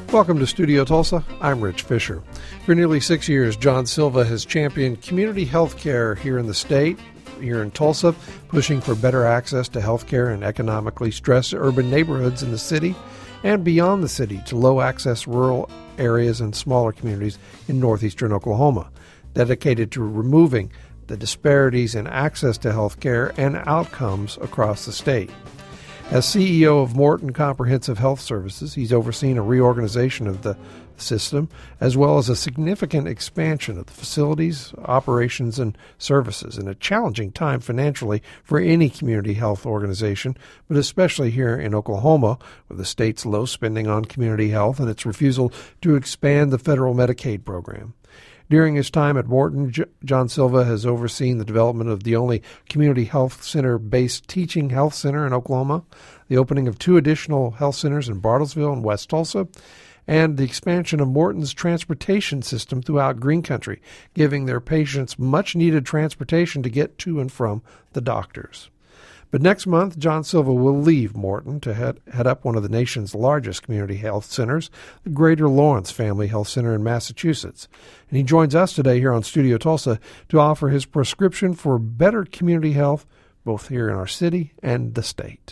Welcome to Studio Tulsa. I'm Rich Fisher. For nearly 6 years, John Silva has championed community health care here in the state, here in Tulsa, pushing for better access to health care in economically stressed urban neighborhoods in the city and beyond the city to low-access rural areas and smaller communities in northeastern Oklahoma, dedicated to removing the disparities in access to health care and outcomes across the state. As CEO of Morton Comprehensive Health Services, he's overseen a reorganization of the system, as well as a significant expansion of the facilities, operations, and services in a challenging time financially for any community health organization, but especially here in Oklahoma, with the state's low spending on community health and its refusal to expand the federal Medicaid program. During his time at Morton, John Silva has overseen the development of the only community health center-based teaching health center in Oklahoma, the opening of 2 additional health centers in Bartlesville and West Tulsa, and the expansion of Morton's transportation system throughout Green Country, giving their patients much-needed transportation to get to and from the doctors. But next month, John Silva will leave Morton to head up one of the nation's largest community health centers, the Greater Lawrence Family Health Center in Massachusetts. And he joins us today here on Studio Tulsa to offer his prescription for better community health, both here in our city and the state.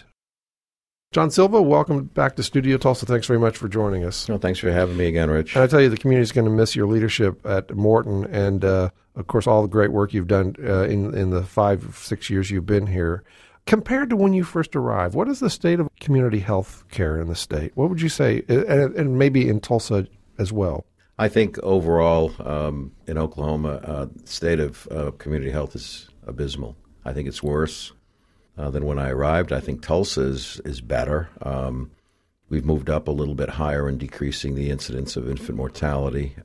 John Silva, welcome back to Studio Tulsa. Thanks very much for joining us. Well, thanks for having me again, Rich. And I tell you, the community is going to miss your leadership at Morton and, of course, all the great work you've done in the 5-6 years you've been here. Compared to when you first arrived, what is the state of community health care in the state? What would you say, and maybe in Tulsa as well? I think overall in Oklahoma, the state of community health is abysmal. I think it's worse than when I arrived. I think Tulsa is better. We've moved up a little bit higher in decreasing the incidence of infant mortality.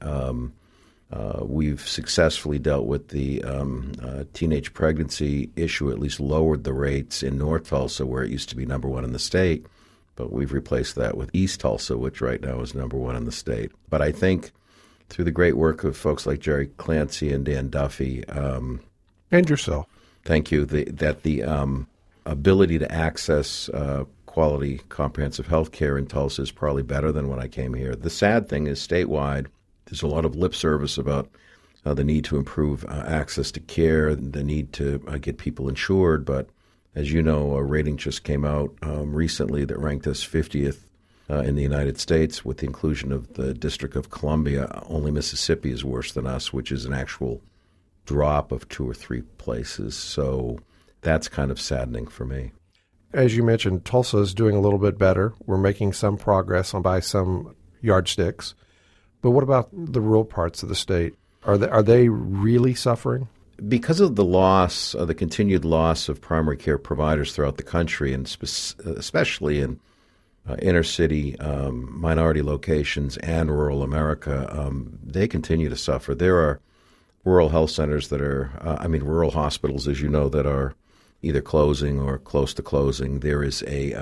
We've successfully dealt with the teenage pregnancy issue, at least lowered the rates in North Tulsa, where it used to be number 1 in the state. But we've replaced that with East Tulsa, which right now is number 1 in the state. But I think through the great work of folks like Jerry Clancy and Dan Duffy. And yourself. Thank you. That the ability to access quality comprehensive health care in Tulsa is probably better than when I came here. The sad thing is statewide, there's a lot of lip service about the need to improve access to care, the need to get people insured. But as you know, a rating just came out recently that ranked us 50th in the United States with the inclusion of the District of Columbia. Only Mississippi is worse than us, which is an actual drop of 2 or 3 places. So that's kind of saddening for me. As you mentioned, Tulsa is doing a little bit better. We're making some progress by some yardsticks. But what about the rural parts of the state? Are they really suffering? Because of the loss, the continued loss of primary care providers throughout the country, and especially in inner city, minority locations, and rural America, they continue to suffer. There are rural health centers that are, rural hospitals, as you know, that are either closing or close to closing. There is a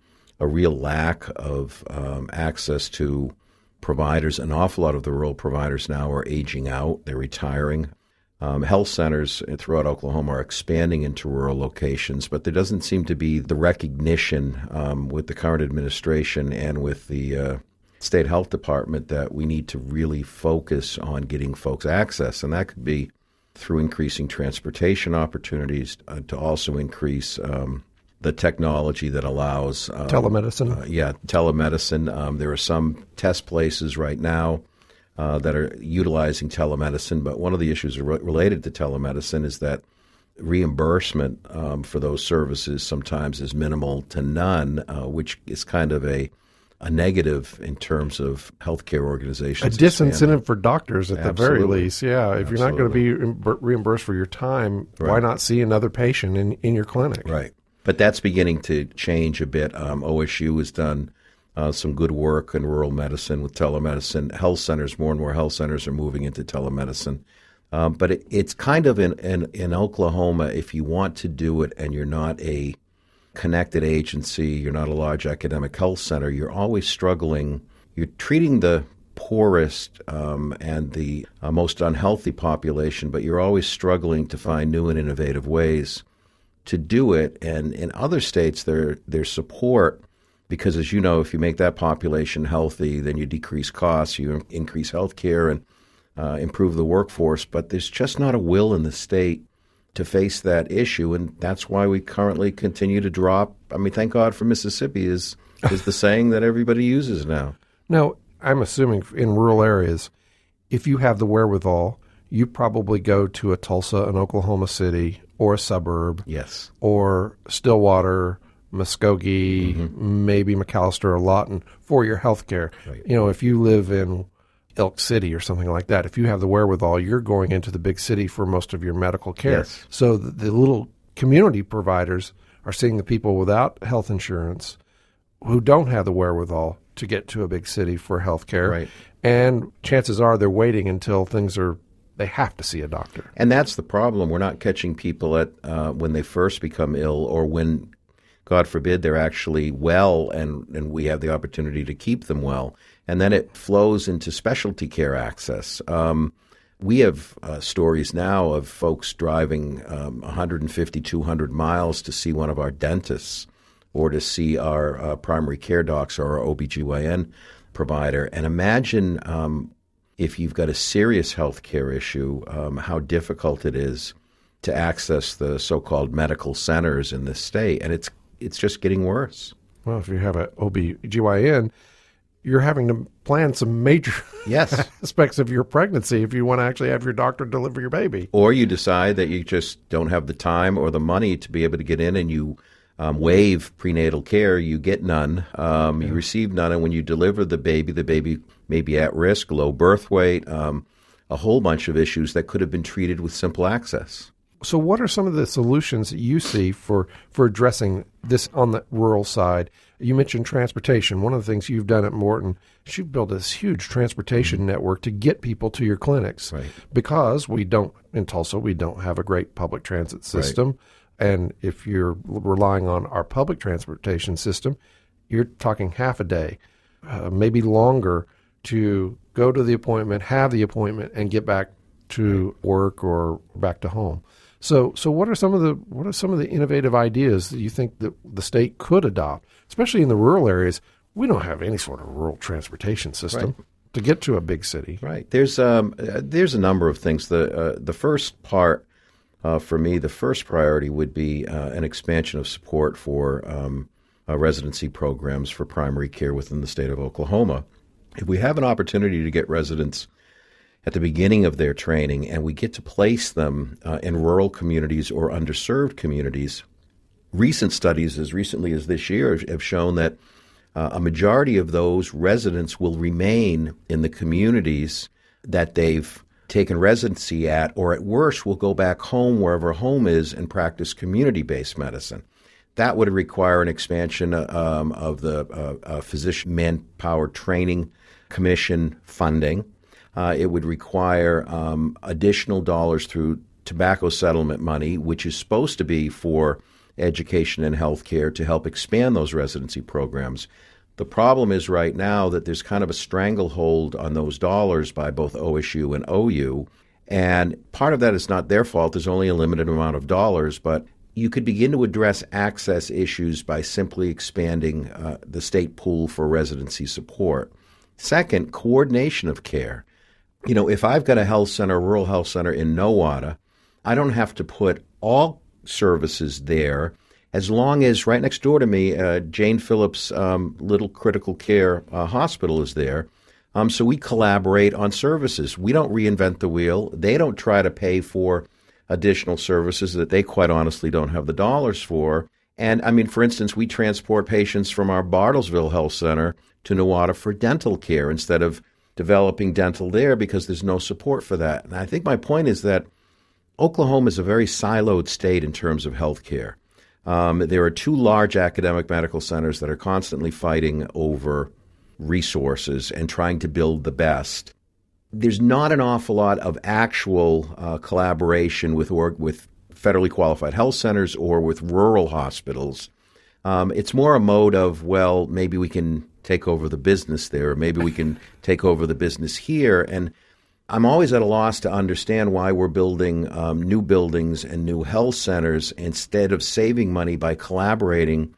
real lack of access to providers. An awful lot of the rural providers now are aging out. They're retiring. Health centers throughout Oklahoma are expanding into rural locations, but there doesn't seem to be the recognition with the current administration and with the state health department that we need to really focus on getting folks access. And that could be through increasing transportation opportunities, to also increase the technology that allows telemedicine. Telemedicine. There are some test places right now that are utilizing telemedicine, but one of the issues related to telemedicine is that reimbursement for those services sometimes is minimal to none, which is kind of a negative in terms of healthcare organizations. A disincentive for doctors at Absolutely. the very least, yeah. If You're not going to be reimbursed for your time, Right. Why not see another patient in your clinic? Right. But that's beginning to change a bit. OSU has done some good work in rural medicine with telemedicine. Health centers, more and more health centers are moving into telemedicine. But it's kind of in Oklahoma, if you want to do it and you're not a connected agency, you're not a large academic health center, you're always struggling. You're treating the poorest and the most unhealthy population, but you're always struggling to find new and innovative ways to do it. And in other states, there's support because, as you know, if you make that population healthy, then you decrease costs, you increase health care, and improve the workforce. But there's just not a will in the state to face that issue, and that's why we currently continue to drop. I mean, thank God for Mississippi is the saying that everybody uses now. Now, I'm assuming in rural areas, if you have the wherewithal, you probably go to a Tulsa, an Oklahoma City, or a suburb. Yes. Or Stillwater, Muskogee, maybe McAllister or Lawton for your health care. Right. If you live in Elk City or something like that, if you have the wherewithal, you're going into the big city for most of your medical care. Yes. So the little community providers are seeing the people without health insurance who don't have the wherewithal to get to a big city for health care. Right. And chances are they're waiting until they have to see a doctor. And that's the problem. We're not catching people at when they first become ill, or when, God forbid, they're actually well and we have the opportunity to keep them well. And then it flows into specialty care access. We have stories now of folks driving 150, 200 miles to see one of our dentists or to see our primary care docs or our OBGYN provider. And imagine if you've got a serious health care issue, how difficult it is to access the so-called medical centers in this state. And it's just getting worse. Well, if you have an OBGYN, you're having to plan some major aspects of your pregnancy if you want to actually have your doctor deliver your baby. Or you decide that you just don't have the time or the money to be able to get in, and you waive prenatal care. You get none. You receive none. And when you deliver the baby may be at risk, low birth weight, a whole bunch of issues that could have been treated with simple access. So what are some of the solutions that you see for addressing this on the rural side? You mentioned transportation. One of the things you've done at Morton is you've built this huge transportation network to get people to your clinics. Right. Because in Tulsa, we don't have a great public transit system. Right. And if you're relying on our public transportation system, you're talking half a day, maybe longer, to go to the appointment, have the appointment, and get back to work or back to home. So what are some of the innovative ideas that you think that the state could adopt, especially in the rural areas? We don't have any sort of rural transportation system to get to a big city. Right. There's a number of things. The first part for me, the first priority would be an expansion of support for residency programs for primary care within the state of Oklahoma. If we have an opportunity to get residents at the beginning of their training, and we get to place them in rural communities or underserved communities, recent studies as recently as this year have shown that a majority of those residents will remain in the communities that they've taken residency at, or at worst will go back home wherever home is and practice community-based medicine. That would require an expansion of the Physician Manpower Training Commission funding. It would require additional dollars through tobacco settlement money, which is supposed to be for education and health care to help expand those residency programs. The problem is right now that there's kind of a stranglehold on those dollars by both OSU and OU, and part of that is not their fault. There's only a limited amount of dollars, but you could begin to address access issues by simply expanding the state pool for residency support. Second, coordination of care. If I've got a health center, a rural health center in Nowata, I don't have to put all services there, as long as right next door to me, Jane Phillips Little Critical Care Hospital is there. So we collaborate on services. We don't reinvent the wheel. They don't try to pay for additional services that they quite honestly don't have the dollars for. And, for instance, we transport patients from our Bartlesville Health Center to Nowata for dental care instead of developing dental there, because there's no support for that. And I think my point is that Oklahoma is a very siloed state in terms of health care. There are two large academic medical centers that are constantly fighting over resources and trying to build the best. There's not an awful lot of actual collaboration with federally qualified health centers or with rural hospitals. It's more a mode of, well, maybe we can take over the business there, or maybe we can take over the business here. And I'm always at a loss to understand why we're building new buildings and new health centers instead of saving money by collaborating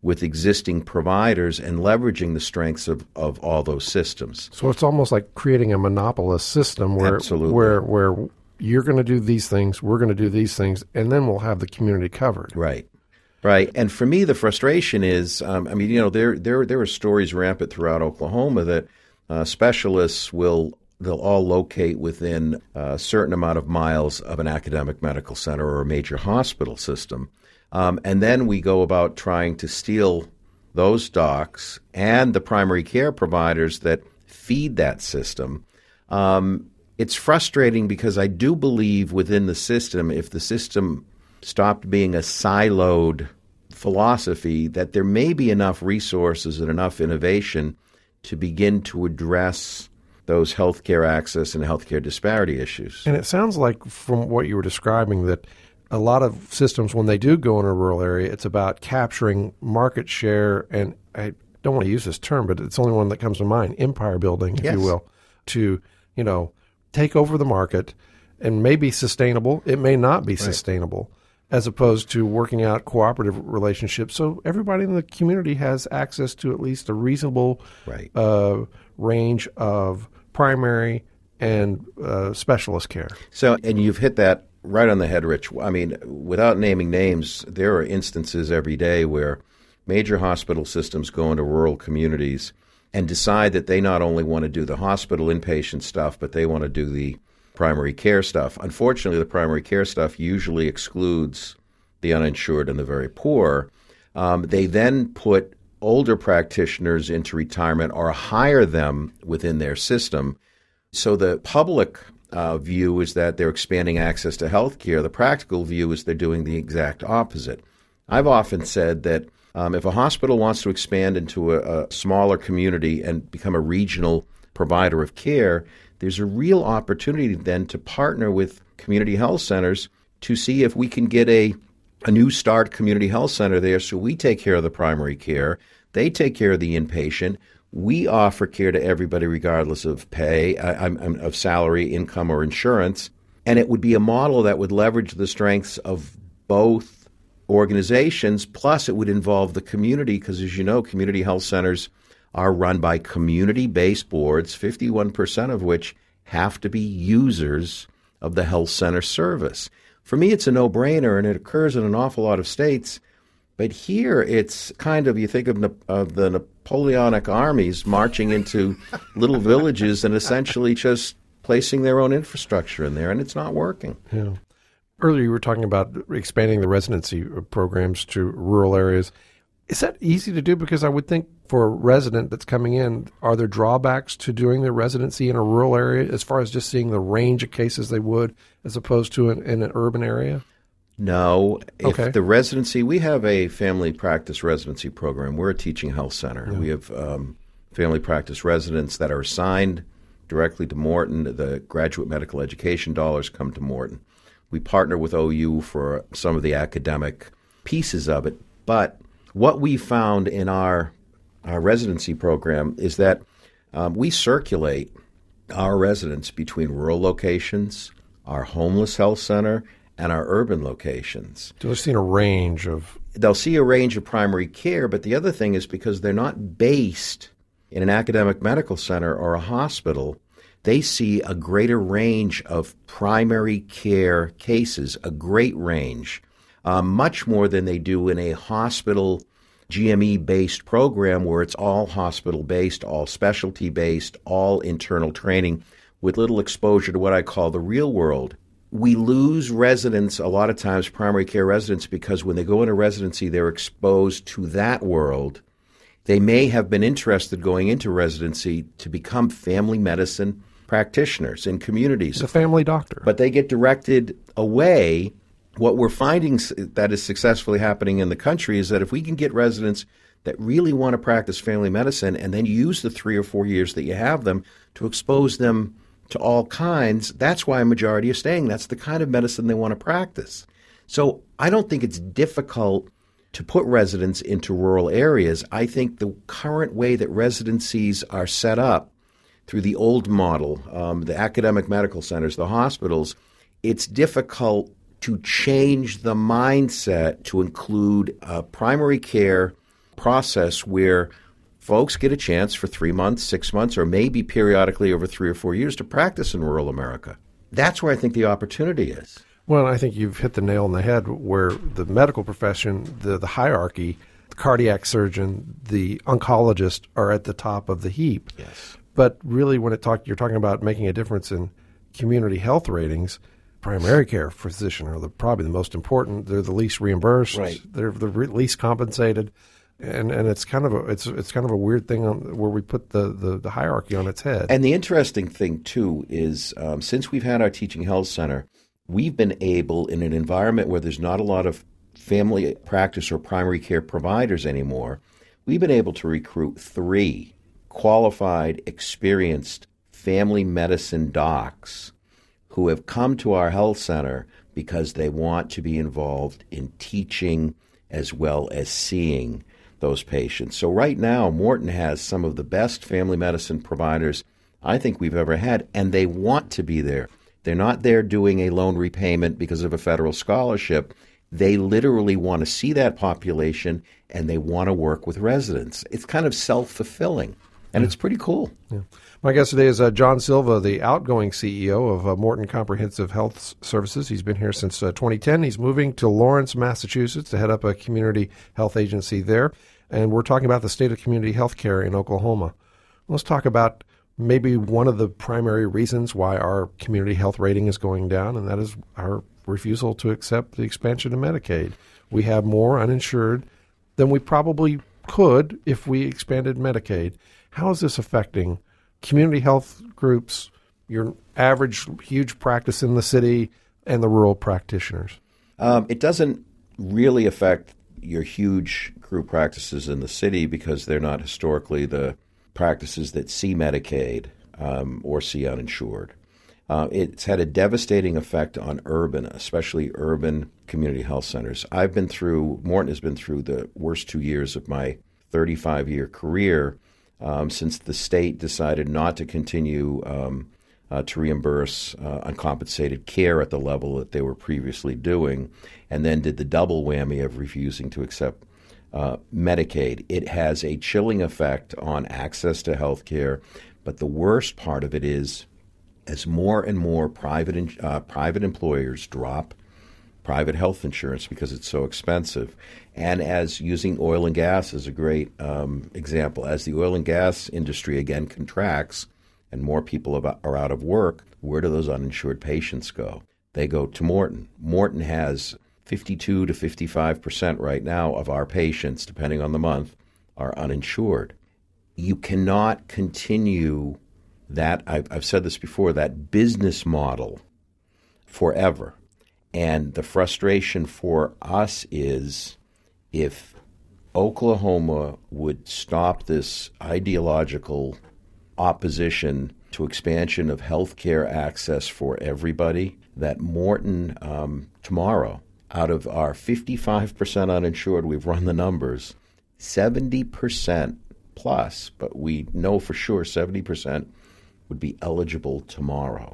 with existing providers and leveraging the strengths of all those systems. So it's almost like creating a monopolist system where you're going to do these things, we're going to do these things, and then we'll have the community covered. Right. And for me, the frustration is, there are stories rampant throughout Oklahoma that specialists they'll all locate within a certain amount of miles of an academic medical center or a major hospital system. And then we go about trying to steal those docs and the primary care providers that feed that system. It's frustrating because I do believe within the system, if the system stopped being a siloed philosophy, that there may be enough resources and enough innovation to begin to address those healthcare access and healthcare disparity issues. And it sounds like from what you were describing that a lot of systems, when they do go in a rural area, it's about capturing market share, and I don't want to use this term, but it's the only one that comes to mind, empire building, if you will, to, take over the market and may be sustainable. It may not be sustainable, as opposed to working out cooperative relationships. So everybody in the community has access to at least a reasonable range of primary and specialist care. So, and you've hit that right on the head, Rich. I mean, without naming names, there are instances every day where major hospital systems go into rural communities and decide that they not only want to do the hospital inpatient stuff, but they want to do the primary care stuff. Unfortunately, the primary care stuff usually excludes the uninsured and the very poor. They then put older practitioners into retirement or hire them within their system. So the public view is that they're expanding access to health care. The practical view is they're doing the exact opposite. I've often said that if a hospital wants to expand into a smaller community and become a regional provider of care, there's a real opportunity then to partner with community health centers to see if we can get a new start community health center there, so we take care of the primary care, they take care of the inpatient, we offer care to everybody regardless of pay, of salary, income, or insurance, and it would be a model that would leverage the strengths of both organizations, plus it would involve the community, because as you know, community health centers are run by community-based boards, 51% of which have to be users of the health center service. For me, it's a no-brainer, and it occurs in an awful lot of states. But here, it's kind of, you think of the Napoleonic armies marching into little villages and essentially just placing their own infrastructure in there, and it's not working. Yeah. Earlier, you were talking about expanding the residency programs to rural areas. Is that easy to do? Because I would think for a resident that's coming in, are there drawbacks to doing their residency in a rural area as far as just seeing the range of cases they would as opposed to in an urban area? No. If the residency, we have a family practice residency program. We're a teaching health center. Yeah. We have family practice residents that are assigned directly to Morton. The graduate medical education dollars come to Morton. We partner with OU for some of the academic pieces of it. But what we found in our residency program is that we circulate our residents between rural locations, our homeless health center, and our urban locations. So they've seen a range of... They'll see a range of primary care, but the other thing is because they're not based in an academic medical center or a hospital, they see a greater range of primary care cases, a great range, much more than they do in a hospital GME-based program where it's all hospital-based, all specialty-based, all internal training with little exposure to what I call the real world. We lose residents, a lot of times primary care residents, because when they go into residency, they're exposed to that world. They may have been interested going into residency to become family medicine practitioners in communities. It's a family doctor. But they get directed away. What we're finding that is successfully happening in the country is that if we can get residents that really want to practice family medicine and then use the 3 or 4 years that you have them to expose them to all kinds, that's why a majority are staying. That's the kind of medicine they want to practice. So I don't think it's difficult to put residents into rural areas. I think the current way that residencies are set up through the old model, the academic medical centers, the hospitals, it's difficult to change the mindset to include primary care process where folks get a chance for 3 months, 6 months, or maybe periodically over 3 or 4 years to practice in rural America. That's where I think the opportunity is. Well, I think you've hit the nail on the head where the medical profession, the hierarchy, the cardiac surgeon, the oncologist are at the top of the heap. Yes. But really, when you're talking about making a difference in community health ratings, primary care physician are probably the most important. They're the least reimbursed. Right. They're the least compensated. And it's kind of a weird thing where we put the hierarchy on its head. And the interesting thing, too, is since we've had our teaching health center, we've been able, in an environment where there's not a lot of family practice or primary care providers anymore, we've been able to recruit 3 qualified, experienced family medicine docs who have come to our health center because they want to be involved in teaching as well as seeing those patients. So right now, Morton has some of the best family medicine providers I think we've ever had, and they want to be there. They're not there doing a loan repayment because of a federal scholarship. They literally want to see that population, and they want to work with residents. It's kind of self-fulfilling, and it's pretty cool. Yeah. My guest today is John Silva, the outgoing CEO of Morton Comprehensive Health Services. He's been here since 2010. He's moving to Lawrence, Massachusetts to head up a community health agency there. And we're talking about the state of community health care in Oklahoma. Let's talk about maybe one of the primary reasons why our community health rating is going down, and that is our refusal to accept the expansion of Medicaid. We have more uninsured than we probably could if we expanded Medicaid. How is this affecting community health groups, your average huge practice in the city, and the rural practitioners? It doesn't really affect your huge group practices in the city because they're not historically the practices that see Medicaid or see uninsured. It's had a devastating effect on urban, especially urban community health centers. Morton has been through the worst 2 years of my 35-year career since the state decided not to continue to reimburse uncompensated care at the level that they were previously doing, and then did the double whammy of refusing to accept Medicaid. It has a chilling effect on access to health care, but the worst part of it is as more and more private employers drop private health insurance because it's so expensive, and as using oil and gas is a great example, as the oil and gas industry again contracts and more people are out of work, where do those uninsured patients go? They go to Morton. Morton has 52 to 55% right now of our patients, depending on the month, are uninsured. You cannot continue that, I've said this before, that business model forever. And the frustration for us is if Oklahoma would stop this ideological opposition to expansion of health care access for everybody, that Morton tomorrow, out of our 55% uninsured, we've run the numbers, 70% plus, but we know for sure 70% would be eligible tomorrow.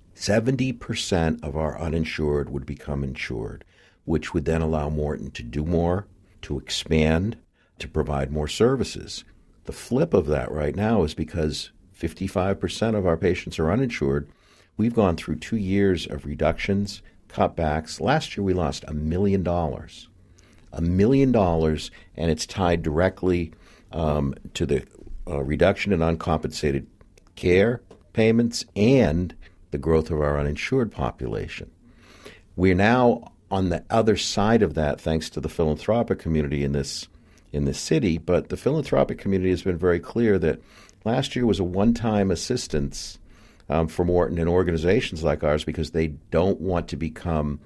70% of our uninsured would become insured, which would then allow Morton to do more, to expand, to provide more services. The flip of that right now is because 55% of our patients are uninsured, we've gone through 2 years of reductions, cutbacks. Last year we lost $1 million. $1 million, and it's tied directly to the reduction in uncompensated care payments and the growth of our uninsured population. We're now on the other side of that thanks to the philanthropic community in this city, but the philanthropic community has been very clear that last year was a one-time assistance for Morton and organizations like ours because they don't want to become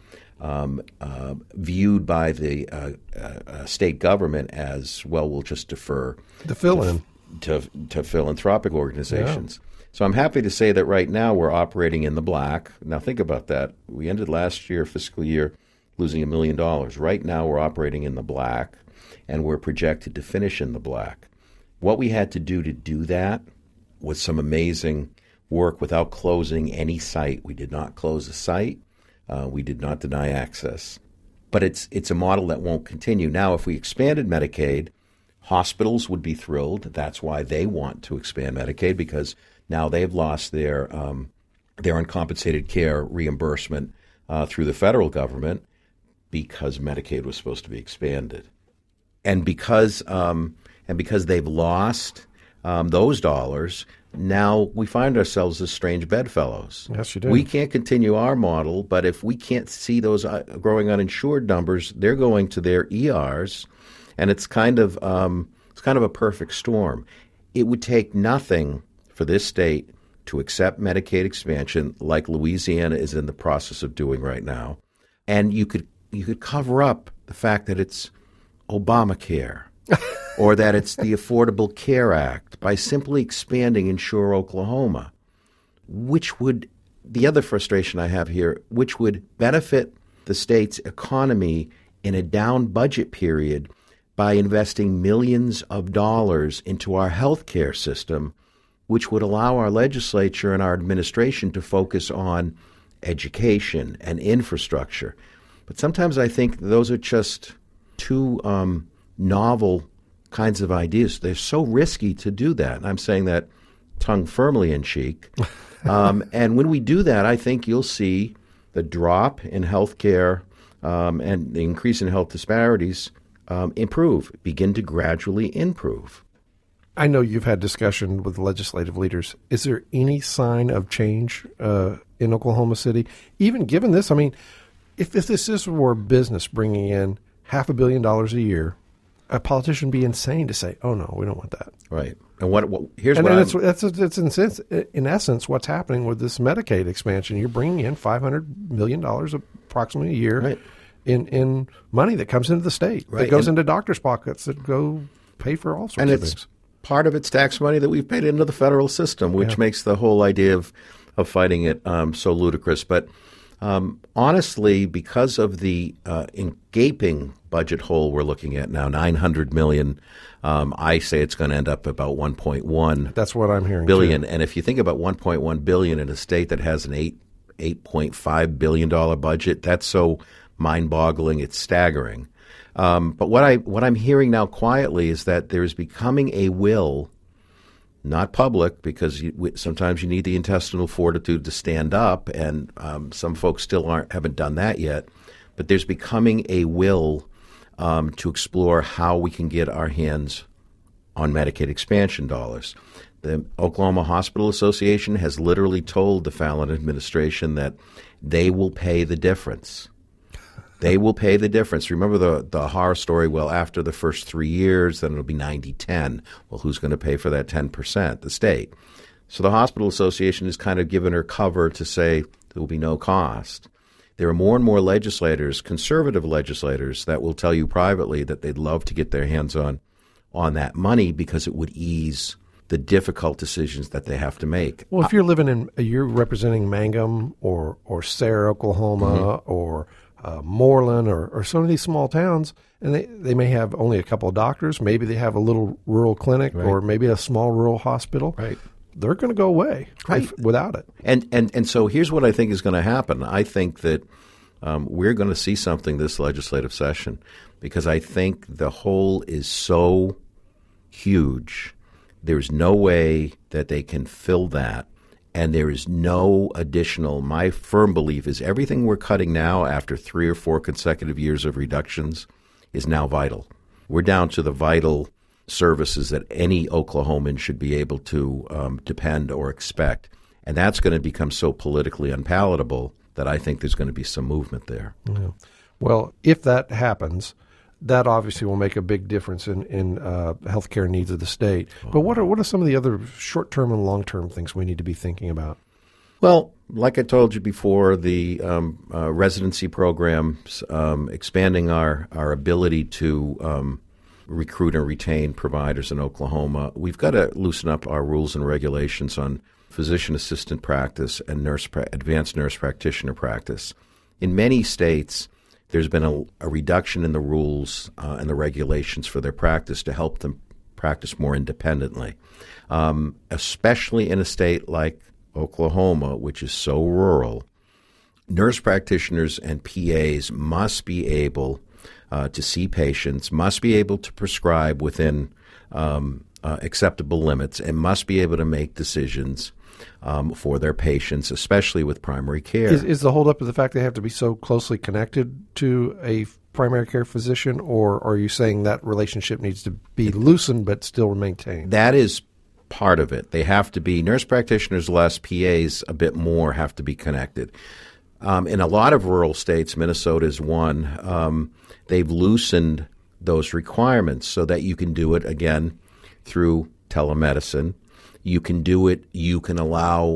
viewed by the state government as, well, we'll just defer the fill-in to philanthropic organizations. Yeah. So I'm happy to say that right now we're operating in the black. Now think about that. We ended last year, fiscal year, losing $1 million. Right now we're operating in the black, and we're projected to finish in the black. What we had to do that was some amazing work without closing any site. We did not close a site. We did not deny access. But it's a model that won't continue. Now, if we expanded Medicaid, Hospitals would be thrilled. That's why they want to expand Medicaid, because now they've lost their uncompensated care reimbursement through the federal government because Medicaid was supposed to be expanded. And because they've lost those dollars, now we find ourselves as strange bedfellows. Yes, you do. We can't continue our model, but if we can't see those growing uninsured numbers, they're going to their ERs, and it's kind of a perfect storm. It would take nothing for this state to accept Medicaid expansion, like Louisiana is in the process of doing right now, and you could cover up the fact that it's Obamacare. Or that it's the Affordable Care Act by simply expanding Insure Oklahoma, the other frustration I have here, which would benefit the state's economy in a down budget period by investing millions of dollars into our health care system, which would allow our legislature and our administration to focus on education and infrastructure. But sometimes I think those are just too novel kinds of ideas. They're so risky to do that. And I'm saying that tongue firmly in cheek. And when we do that, I think you'll see the drop in health care and the increase in health disparities begin to gradually improve. I know you've had discussion with legislative leaders. Is there any sign of change in Oklahoma City? Even given this, I mean, if this were business bringing in $500 million a year, a politician would be insane to say, "Oh no, we don't want that." Right. And that's in essence what's happening with this Medicaid expansion. You're bringing in $500 million approximately a year, right, in money that comes into the state, right, that goes into doctors' pockets, that go pay for all sorts of things. Part of it's tax money that we've paid into the federal system, which makes the whole idea of fighting it so ludicrous. But honestly, because of the gaping budget hole we're looking at now, $900 million, I say it's going to end up about $1.1. That's what I'm hearing. Billion. Too. And if you think about $1.1 billion in a state that has an $8.5 billion budget, that's so mind-boggling, it's staggering. But what I'm hearing now quietly is that there's becoming a will, not public, because sometimes you need the intestinal fortitude to stand up, and some folks still haven't done that yet. But there's becoming a will to explore how we can get our hands on Medicaid expansion dollars. The Oklahoma Hospital Association has literally told the Fallon administration that they will pay the difference. They will pay the difference. Remember the horror story, well, after the first 3 years, then it'll be 90-10. Well, who's going to pay for that 10%? The state. So the Hospital Association has kind of given her cover to say there will be no cost. There are more and more legislators, conservative legislators, that will tell you privately that they'd love to get their hands on that money because it would ease the difficult decisions that they have to make. Well, if you're representing Mangum or Sayre, Oklahoma, or Moreland or some of these small towns, and they may have only a couple of doctors. Maybe they have a little rural clinic, right, or maybe a small rural hospital. Right. They're going to go away, right, without it. And so here's what I think is going to happen. I think that we're going to see something this legislative session, because I think the hole is so huge. There's no way that they can fill that. And there is no additional, my firm belief is everything we're cutting now after 3 or 4 consecutive years of reductions is now vital. We're down to the vital services that any Oklahoman should be able to depend or expect. And that's going to become so politically unpalatable that I think there's going to be some movement there. Yeah. Well, if that happens, that obviously will make a big difference in healthcare needs of the state. But what are some of the other short-term and long-term things we need to be thinking about? Well, like I told you before, the residency programs, expanding our ability to recruit and retain providers in Oklahoma. We've got to loosen up our rules and regulations on physician assistant practice and advanced nurse practitioner practice. In many states, there's been a reduction in the rules and the regulations for their practice to help them practice more independently, especially in a state like Oklahoma, which is so rural. Nurse practitioners and PAs must be able to see patients, must be able to prescribe within acceptable limits, and must be able to make decisions for their patients, especially with primary care. Is the holdup of the fact they have to be so closely connected to a primary care physician, or are you saying that relationship needs to be loosened but still maintained? That is part of it. They have to be nurse practitioners less, PAs a bit more have to be connected. In a lot of rural states, Minnesota is one, they've loosened those requirements so that you can do it, again, through telemedicine. You can do it, you can allow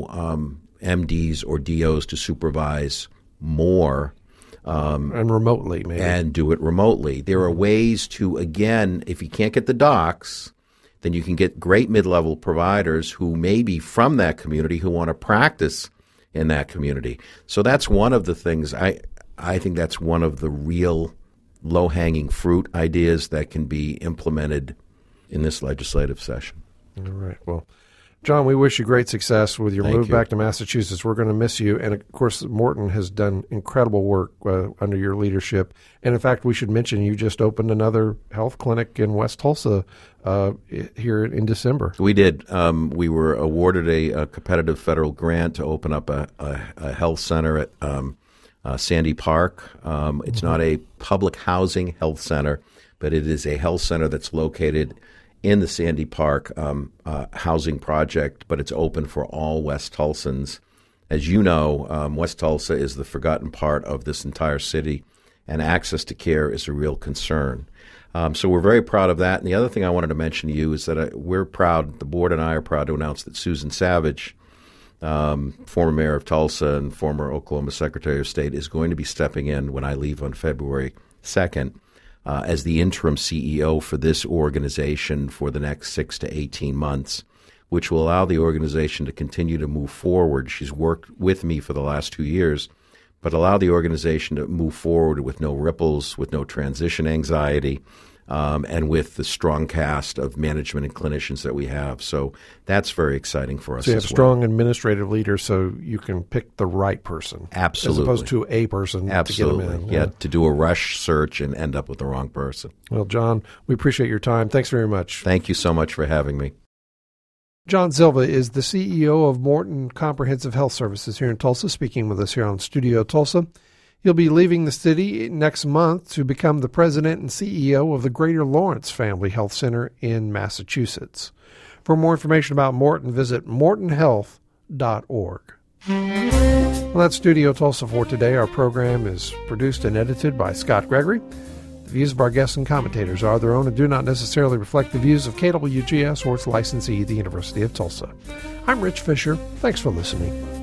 MDs or DOs to supervise more. And remotely, maybe. And do it remotely. There are ways to, again, if you can't get the docs, then you can get great mid-level providers who may be from that community who want to practice in that community. So that's one of the things, I think that's one of the real low-hanging fruit ideas that can be implemented in this legislative session. All right. Well, John, we wish you great success with your move back to Massachusetts. We're going to miss you. And, of course, Morton has done incredible work under your leadership. And, in fact, we should mention you just opened another health clinic in West Tulsa here in December. We did. We were awarded a competitive federal grant to open up a health center at Sandy Park. It's not a public housing health center, but it is a health center that's located in the Sandy Park housing project, but it's open for all West Tulsans. As you know, West Tulsa is the forgotten part of this entire city, and access to care is a real concern. So we're very proud of that. And the other thing I wanted to mention to you is that we're proud, the board and I are proud to announce that Susan Savage, former mayor of Tulsa and former Oklahoma Secretary of State, is going to be stepping in when I leave on February 2nd. As the interim CEO for this organization for the next 6 to 18 months, which will allow the organization to continue to move forward. She's worked with me for the last 2 years, but allow the organization to move forward with no ripples, with no transition anxiety, and with the strong cast of management and clinicians that we have. So that's very exciting for us. So you have strong administrative leaders so you can pick the right person. Absolutely. As opposed to a person to get them in. Yeah, to do a rush search and end up with the wrong person. Well, John, we appreciate your time. Thanks very much. Thank you so much for having me. John Silva is the CEO of Morton Comprehensive Health Services here in Tulsa, speaking with us here on Studio Tulsa. He'll be leaving the city next month to become the president and CEO of the Greater Lawrence Family Health Center in Massachusetts. For more information about Morton, visit mortonhealth.org. Well, that's Studio Tulsa for today. Our program is produced and edited by Scott Gregory. The views of our guests and commentators are their own and do not necessarily reflect the views of KWGS or its licensee, the University of Tulsa. I'm Rich Fisher. Thanks for listening.